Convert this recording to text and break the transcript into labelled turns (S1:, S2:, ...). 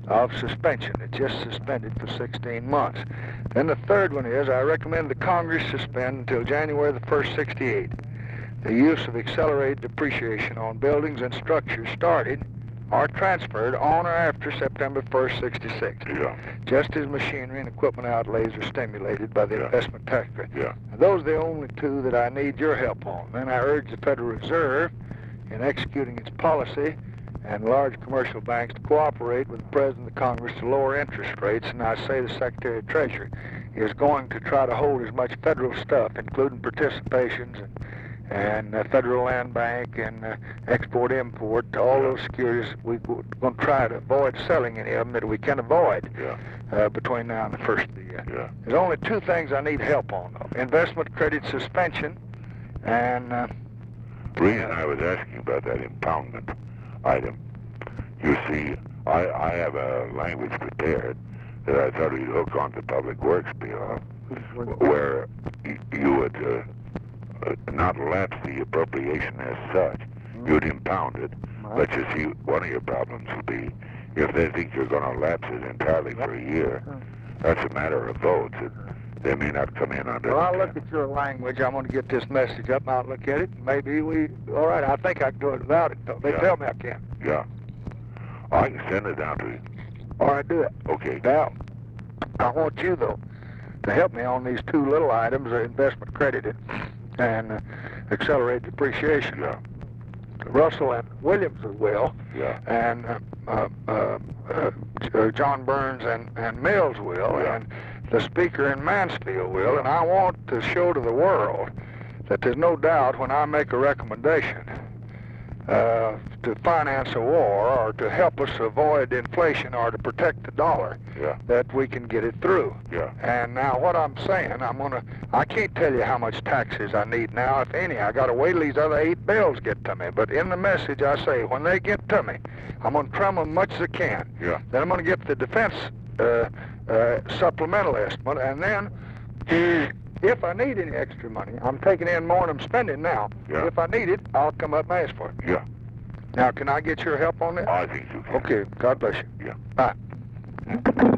S1: of suspension. It's just suspended for 16 months. Then the third one is I recommend the Congress suspend until January the 1st, 68, the use of accelerated depreciation on buildings and structures started or transferred on or after September 1st, 66.
S2: Yeah.
S1: Just as machinery and equipment outlays are stimulated by the investment tax credit.
S2: Yeah.
S1: Now, those are the only two that I need your help on. Then I urge the Federal Reserve in executing its policy and large commercial banks to cooperate with the President of Congress to lower interest rates, and I say the Secretary of Treasury is going to try to hold as much federal stuff, including participations and Federal Land Bank and export-import, to all those securities. We're going to try to avoid selling any of them that we can avoid between now and the first of the year.
S2: Yeah.
S1: There's only two things I need help on, though. Investment credit suspension and...
S2: The reason I was asking about that impoundment item, you see, I have a language prepared that I thought you'd hook on the Public Works bill, where you would not lapse the appropriation as such. You'd impound it. But you see, one of your problems will be if they think you're going to lapse it entirely for a year. That's a matter of votes. They may not come in under.
S1: Well, I'll look at your language. I'm going to get this message up, and I'll look at it. Maybe all right, I think I can do it without it, though. They tell me I can.
S2: Yeah. I can send it down to you.
S1: All right, do it.
S2: Okay.
S1: Now, I want you, though, to help me on these two little items, investment credit and accelerated depreciation.
S2: Yeah.
S1: Russell and Williams as well.
S2: Yeah.
S1: And John Burns and Mills will.
S2: Yeah.
S1: And the Speaker in Mansfield will, and I want to show to the world that there's no doubt when I make a recommendation to finance a war or to help us avoid inflation or to protect the dollar, that we can get it through.
S2: Yeah.
S1: And now what I'm saying, I can't tell you how much taxes I need now, if any. I got to wait till these other 8 bills get to me. But in the message I say, when they get to me, I'm going to trim them as much as I can.
S2: Yeah.
S1: Then I'm going to get the defense supplemental estimate, and then if I need any extra money, I'm taking in more than I'm spending now.
S2: Yeah.
S1: If I need it, I'll come up and ask for it.
S2: Yeah.
S1: Now, can I get your help on that?
S2: I think you can.
S1: Okay. God bless you.
S2: Yeah.
S1: Bye.